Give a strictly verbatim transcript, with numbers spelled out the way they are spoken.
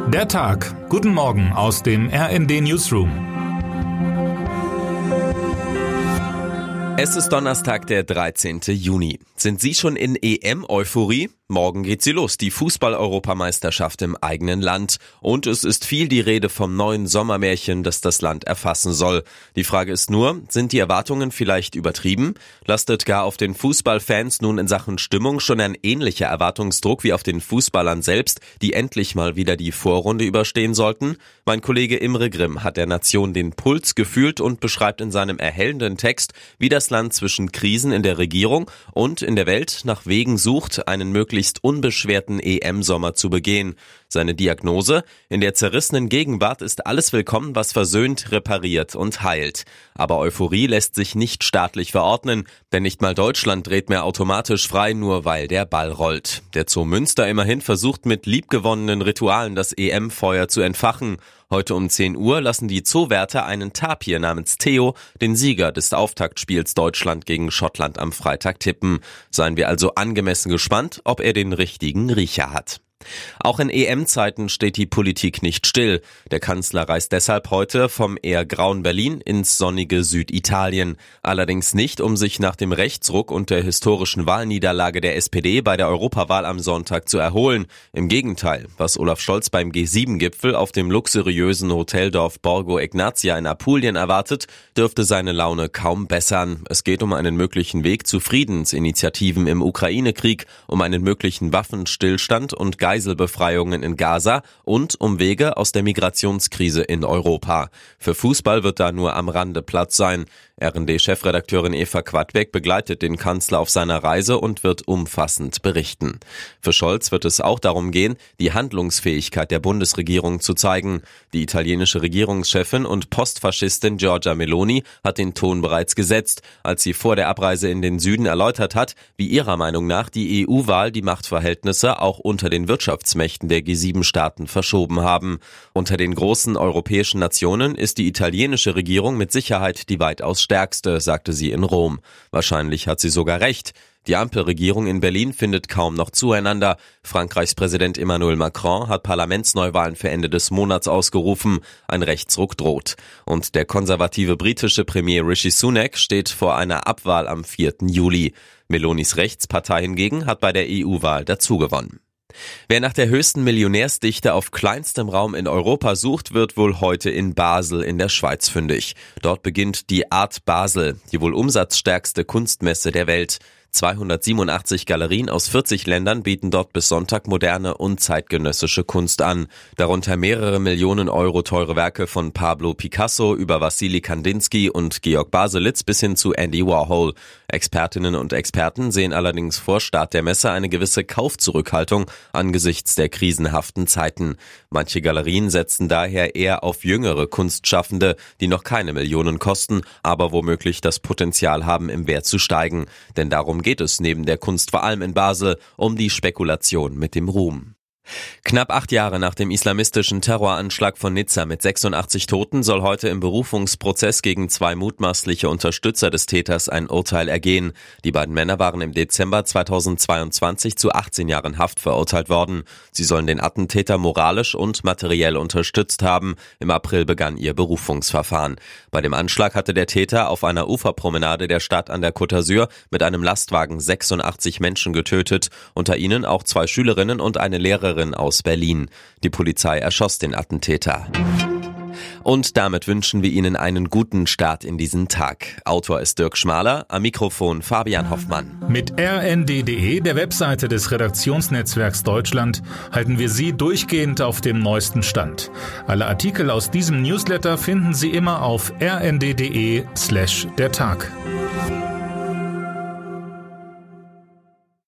Der Tag. Guten Morgen aus dem R N D Newsroom. Es ist Donnerstag, der dreizehnten Juni. Sind Sie schon in E M-Euphorie? Morgen geht sie los, die Fußball-Europameisterschaft im eigenen Land. Und es ist viel die Rede vom neuen Sommermärchen, das das Land erfassen soll. Die Frage ist nur, sind die Erwartungen vielleicht übertrieben? Lastet gar auf den Fußballfans nun in Sachen Stimmung schon ein ähnlicher Erwartungsdruck wie auf den Fußballern selbst, die endlich mal wieder die Vorrunde überstehen sollten? Mein Kollege Imre Grimm hat der Nation den Puls gefühlt und beschreibt in seinem erhellenden Text, wie das Land zwischen Krisen in der Regierung und in der Welt nach Wegen sucht, einen möglichst unbeschwerten E M-Sommer zu begehen. Seine Diagnose: In der zerrissenen Gegenwart ist alles willkommen, was versöhnt, repariert und heilt. Aber Euphorie lässt sich nicht staatlich verordnen, denn nicht mal Deutschland dreht mehr automatisch frei, nur weil der Ball rollt. Der Zoo Münster immerhin versucht mit liebgewonnenen Ritualen das E M-Feuer zu entfachen. Heute um zehn Uhr lassen die Zoowärter einen Tapir namens Theo, den Sieger des Auftaktspiels Deutschland gegen Schottland am Freitag, tippen. Seien wir also angemessen gespannt, ob er den richtigen Riecher hat. Auch in E M-Zeiten steht die Politik nicht still. Der Kanzler reist deshalb heute vom eher grauen Berlin ins sonnige Süditalien. Allerdings nicht, um sich nach dem Rechtsruck und der historischen Wahlniederlage der S P D bei der Europawahl am Sonntag zu erholen. Im Gegenteil, was Olaf Scholz beim G sieben Gipfel auf dem luxuriösen Hoteldorf Borgo Egnazia in Apulien erwartet, dürfte seine Laune kaum bessern. Es geht um einen möglichen Weg zu Friedensinitiativen im Ukraine-Krieg, um einen möglichen Waffenstillstand und Geiselbefreiungen in Gaza und um Wege aus der Migrationskrise in Europa. Für Fußball wird da nur am Rande Platz sein. R N D-Chefredakteurin Eva Quadbeck begleitet den Kanzler auf seiner Reise und wird umfassend berichten. Für Scholz wird es auch darum gehen, die Handlungsfähigkeit der Bundesregierung zu zeigen. Die italienische Regierungschefin und Postfaschistin Giorgia Meloni hat den Ton bereits gesetzt, als sie vor der Abreise in den Süden erläutert hat, wie ihrer Meinung nach die E U-Wahl die Machtverhältnisse auch unter den Wirtschaftsmächten der G sieben Staaten verschoben haben. Unter den großen europäischen Nationen ist die italienische Regierung mit Sicherheit die weitaus stärkste, sagte sie in Rom. Wahrscheinlich hat sie sogar recht. Die Ampelregierung in Berlin findet kaum noch zueinander. Frankreichs Präsident Emmanuel Macron hat Parlamentsneuwahlen für Ende des Monats ausgerufen. Ein Rechtsruck droht. Und der konservative britische Premier Rishi Sunak steht vor einer Abwahl am vierten Juli. Melonis Rechtspartei hingegen hat bei der E U-Wahl dazugewonnen. Wer nach der höchsten Millionärsdichte auf kleinstem Raum in Europa sucht, wird wohl heute in Basel in der Schweiz fündig. Dort beginnt die Art Basel, die wohl umsatzstärkste Kunstmesse der Welt. zweihundertsiebenundachtzig Galerien aus vierzig Ländern bieten dort bis Sonntag moderne und zeitgenössische Kunst an. Darunter mehrere Millionen Euro teure Werke von Pablo Picasso über Wassily Kandinsky und Georg Baselitz bis hin zu Andy Warhol. Expertinnen und Experten sehen allerdings vor Start der Messe eine gewisse Kaufzurückhaltung angesichts der krisenhaften Zeiten. Manche Galerien setzen daher eher auf jüngere Kunstschaffende, die noch keine Millionen kosten, aber womöglich das Potenzial haben, im Wert zu steigen. Denn darum geht es neben der Kunst vor allem in Basel, um die Spekulation mit dem Ruhm. Knapp acht Jahre nach dem islamistischen Terroranschlag von Nizza mit sechsundachtzig Toten soll heute im Berufungsprozess gegen zwei mutmaßliche Unterstützer des Täters ein Urteil ergehen. Die beiden Männer waren im Dezember zweitausendzweiundzwanzig zu achtzehn Jahren Haft verurteilt worden. Sie sollen den Attentäter moralisch und materiell unterstützt haben. Im April begann ihr Berufungsverfahren. Bei dem Anschlag hatte der Täter auf einer Uferpromenade der Stadt an der Côte d'Azur mit einem Lastwagen sechsundachtzig Menschen getötet, unter ihnen auch zwei Schülerinnen und eine Lehrerin aus Berlin. Die Polizei erschoss den Attentäter. Und damit wünschen wir Ihnen einen guten Start in diesen Tag. Autor ist Dirk Schmaler, am Mikrofon Fabian Hoffmann. Mit R N D punkt de, der Webseite des Redaktionsnetzwerks Deutschland, halten wir Sie durchgehend auf dem neuesten Stand. Alle Artikel aus diesem Newsletter finden Sie immer auf r n d punkt de slash der Tag.